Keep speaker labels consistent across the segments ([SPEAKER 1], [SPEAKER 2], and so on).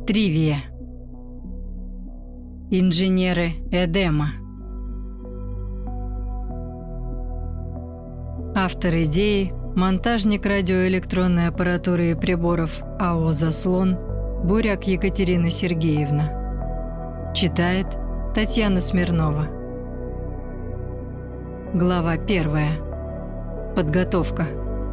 [SPEAKER 1] Тривия. Инженеры Эдема. Автор идеи – монтажник радиоэлектронной аппаратуры и приборов АО «Заслон» Буряк Екатерина Сергеевна. Читает Татьяна Смирнова. Глава 1. Подготовка.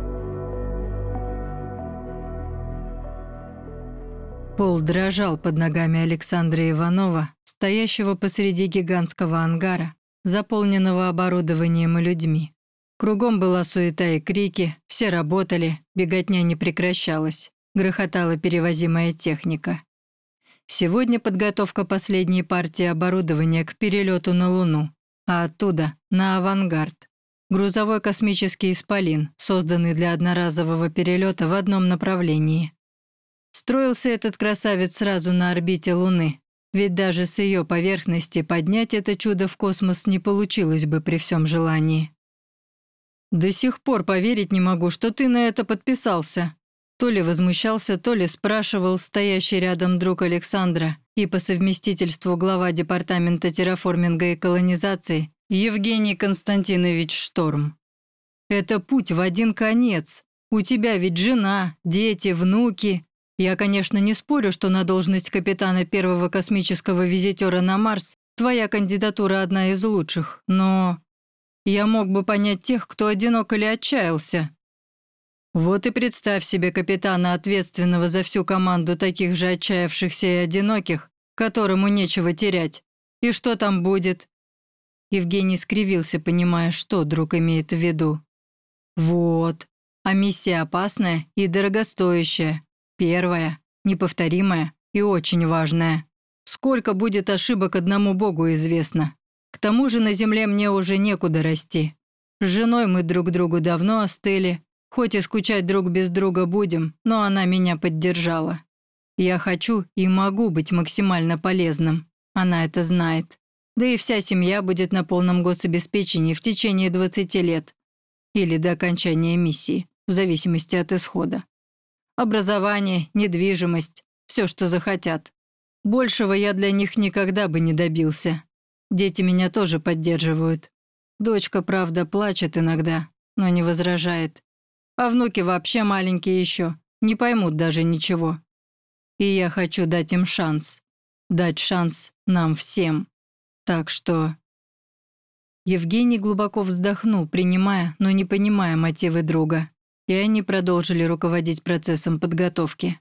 [SPEAKER 1] Пол дрожал под ногами Александра Иванова, стоящего посреди гигантского ангара, заполненного оборудованием и людьми. Кругом была суета и крики, все работали, беготня не прекращалась, грохотала перевозимая техника. Сегодня подготовка последней партии оборудования к перелету на Луну, а оттуда на «Авангард». Грузовой космический исполин, созданный для одноразового перелета в одном направлении. Строился этот красавец сразу на орбите Луны, ведь даже с ее поверхности поднять это чудо в космос не получилось бы при всем желании. «До сих пор поверить не могу, что ты на это подписался», то ли возмущался, то ли спрашивал стоящий рядом друг Александра и по совместительству глава департамента терраформинга и колонизации Евгений Константинович Шторм. «Это путь в один конец. У тебя ведь жена, дети, внуки. Я, конечно, не спорю, что на должность капитана первого космического визитера на Марс твоя кандидатура одна из лучших, но я мог бы понять тех, кто одинок или отчаялся. Вот и представь себе капитана, ответственного за всю команду таких же отчаявшихся и одиноких, которому нечего терять. И что там будет?» Евгений скривился, понимая, что друг имеет в виду. «Вот. А миссия опасная и дорогостоящая. Первая, неповторимая и очень важная. Сколько будет ошибок одному Богу известно. К тому же на Земле мне уже некуда расти. С женой мы друг другу давно остыли. Хоть и скучать друг без друга будем, но она меня поддержала. Я хочу и могу быть максимально полезным. Она это знает. Да и вся семья будет на полном гособеспечении в течение 20 лет. Или до окончания миссии, в зависимости от исхода. Образование, недвижимость, все, что захотят. Большего я для них никогда бы не добился. Дети меня тоже поддерживают. Дочка, правда, плачет иногда, но не возражает. А внуки вообще маленькие еще, не поймут даже ничего. И я хочу дать им шанс. Дать шанс нам всем. Так что...» Евгений глубоко вздохнул, принимая, но не понимая мотивы друга. И они продолжили руководить процессом подготовки.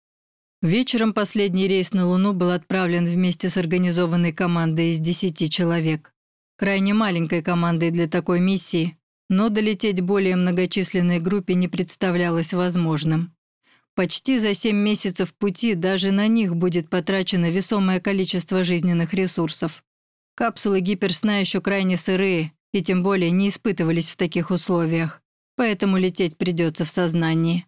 [SPEAKER 1] Вечером последний рейс на Луну был отправлен вместе с организованной командой из 10 человек. Крайне маленькой командой для такой миссии, но долететь более многочисленной группе не представлялось возможным. Почти за 7 месяцев пути даже на них будет потрачено весомое количество жизненных ресурсов. Капсулы гиперсна еще крайне сырые и тем более не испытывались в таких условиях. Поэтому лететь придется в сознании.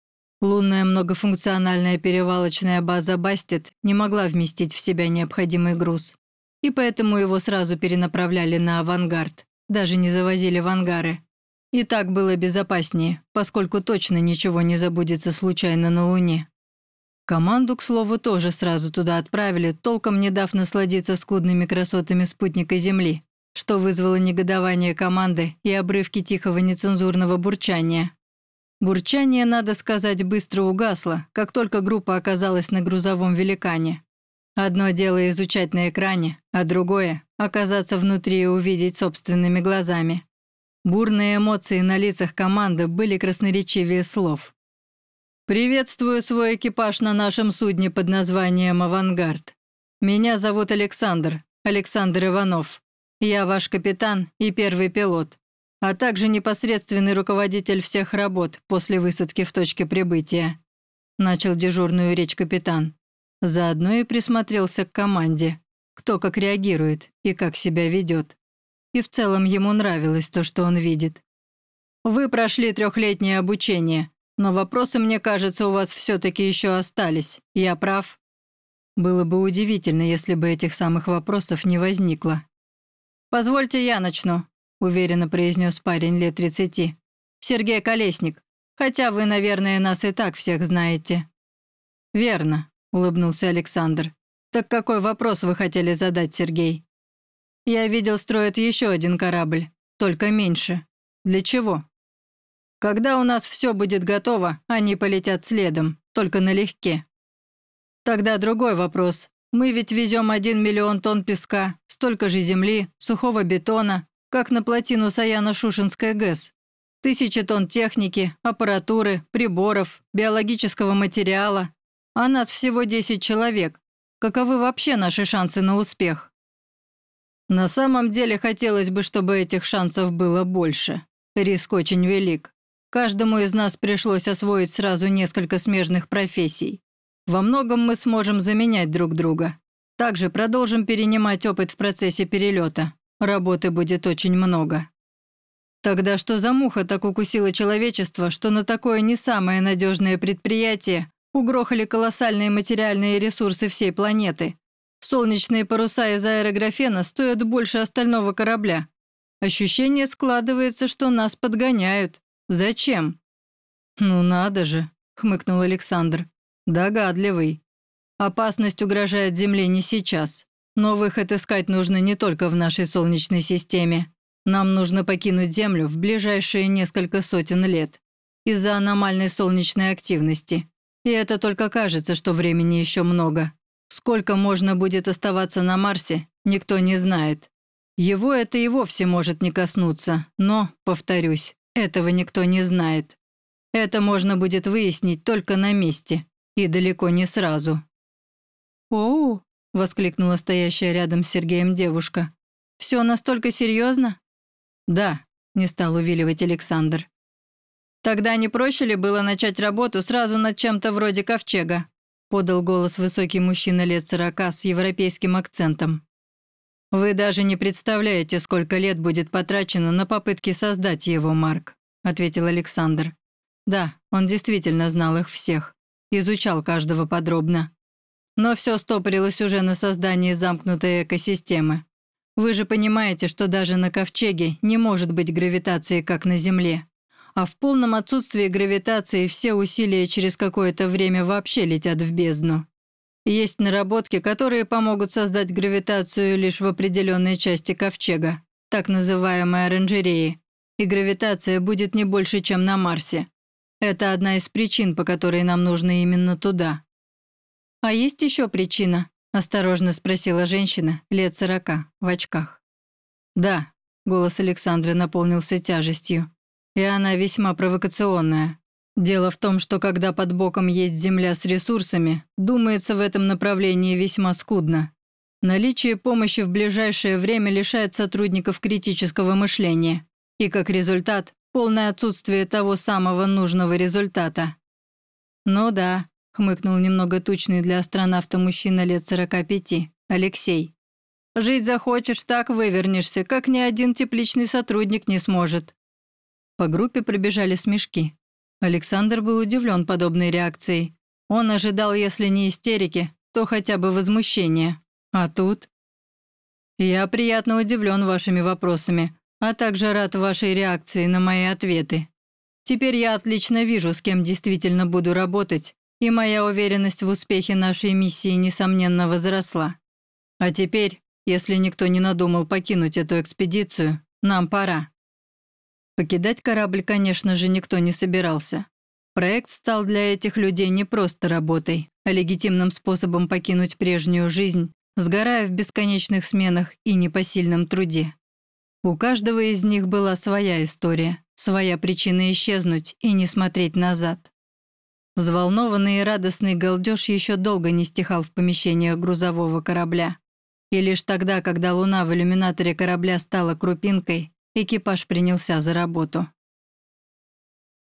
[SPEAKER 1] Лунная многофункциональная перевалочная база «Бастет» не могла вместить в себя необходимый груз. И поэтому его сразу перенаправляли на «Авангард», даже не завозили в ангары. И так было безопаснее, поскольку точно ничего не забудется случайно на Луне. Команду, к слову, тоже сразу туда отправили, толком не дав насладиться скудными красотами спутника Земли, что вызвало негодование команды и обрывки тихого нецензурного бурчания. Бурчание, надо сказать, быстро угасло, как только группа оказалась на грузовом великане. Одно дело изучать на экране, а другое – оказаться внутри и увидеть собственными глазами. Бурные эмоции на лицах команды были красноречивее слов. «Приветствую свой экипаж на нашем судне под названием «Авангард». Меня зовут Александр Иванов. Я ваш капитан и первый пилот, а также непосредственный руководитель всех работ после высадки в точке прибытия», – начал дежурную речь капитан. Заодно и присмотрелся к команде, кто как реагирует и как себя ведет. И в целом ему нравилось то, что он видит. «Вы прошли 3-летнее обучение, но вопросы, мне кажется, у вас все-таки еще остались. Я прав?» Было бы удивительно, если бы этих самых вопросов не возникло. «Позвольте, я начну», – уверенно произнес парень лет 30. «Сергей Колесник, хотя вы, наверное, нас и так всех знаете». «Верно. – улыбнулся Александр. «Так какой вопрос вы хотели задать, Сергей?» «Я видел, строят еще один корабль, только меньше. Для чего?» «Когда у нас все будет готово, они полетят следом, только налегке». «Тогда другой вопрос. Мы ведь везем 1 миллион тонн песка, столько же земли, сухого бетона, как на плотину Саяно-Шушенская ГЭС. 1000 тонн техники, аппаратуры, приборов, биологического материала. А нас всего 10 человек. Каковы вообще наши шансы на успех?» «На самом деле хотелось бы, чтобы этих шансов было больше. Риск очень велик. Каждому из нас пришлось освоить сразу несколько смежных профессий. Во многом мы сможем заменять друг друга. Также продолжим перенимать опыт в процессе перелета. Работы будет очень много». «Тогда что за муха так укусила человечество, что на такое не самое надежное предприятие угрохали колоссальные материальные ресурсы всей планеты? Солнечные паруса из аэрографена стоят больше остального корабля. Ощущение складывается, что нас подгоняют. Зачем?» «Ну надо же», — хмыкнул Александр. «Догадливый. Опасность угрожает Земле не сейчас. Но выход искать нужно не только в нашей Солнечной системе. Нам нужно покинуть Землю в ближайшие несколько сотен лет из-за аномальной солнечной активности. И это только кажется, что времени еще много. Сколько можно будет оставаться на Марсе, никто не знает. Его это и вовсе может не коснуться, но, повторюсь, этого никто не знает. Это можно будет выяснить только на месте, и далеко не сразу». «Оу!» – воскликнула стоящая рядом с Сергеем девушка. «Все настолько серьезно?» «Да», – не стал увиливать Александр. «Тогда не проще ли было начать работу сразу над чем-то вроде ковчега?» – подал голос высокий мужчина лет 40 с европейским акцентом. «Вы даже не представляете, сколько лет будет потрачено на попытки создать его, Марк», – ответил Александр. Да, он действительно знал их всех, изучал каждого подробно. Но все стопорилось уже на создании замкнутой экосистемы. Вы же понимаете, что даже на ковчеге не может быть гравитации, как на Земле. А в полном отсутствии гравитации все усилия через какое-то время вообще летят в бездну. Есть наработки, которые помогут создать гравитацию лишь в определенной части ковчега, так называемой оранжереи, и гравитация будет не больше, чем на Марсе. Это одна из причин, по которой нам нужно именно туда. «А есть еще причина?» – осторожно спросила женщина, лет 40, в очках. «Да», – голос Александра наполнился тяжестью, – «и она весьма провокационная. Дело в том, что когда под боком есть земля с ресурсами, думается в этом направлении весьма скудно. Наличие помощи в ближайшее время лишает сотрудников критического мышления, и как результат – полное отсутствие того самого нужного результата». «Ну да», – хмыкнул немного тучный для астронавта мужчина лет 45, Алексей. «Жить захочешь, так вывернешься, как ни один тепличный сотрудник не сможет». По группе пробежали смешки. Александр был удивлен подобной реакцией. Он ожидал, если не истерики, то хотя бы возмущения. А тут... «Я приятно удивлен вашими вопросами, а также рад вашей реакции на мои ответы. Теперь я отлично вижу, с кем действительно буду работать, и моя уверенность в успехе нашей миссии, несомненно, возросла. А теперь, если никто не надумал покинуть эту экспедицию, нам пора». Покидать корабль, конечно же, никто не собирался. Проект стал для этих людей не просто работой, а легитимным способом покинуть прежнюю жизнь, сгорая в бесконечных сменах и непосильном труде. У каждого из них была своя история, своя причина исчезнуть и не смотреть назад. Взволнованный и радостный галдеж еще долго не стихал в помещениях грузового корабля. И лишь тогда, когда луна в иллюминаторе корабля стала крупинкой, экипаж принялся за работу.